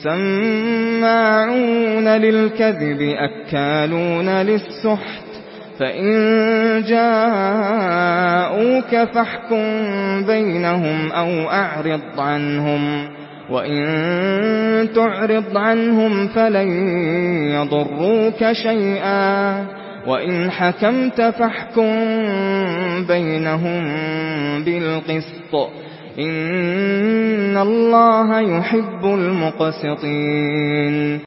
سماعون للكذب أكالون للسحت فإن جاءوك فاحكم بينهم أو أعرض عنهم وإن تعرض عنهم فلن يضروك شيئا وإن حكمت فاحكم بينهم بالقسط إن الله يحب المقسطين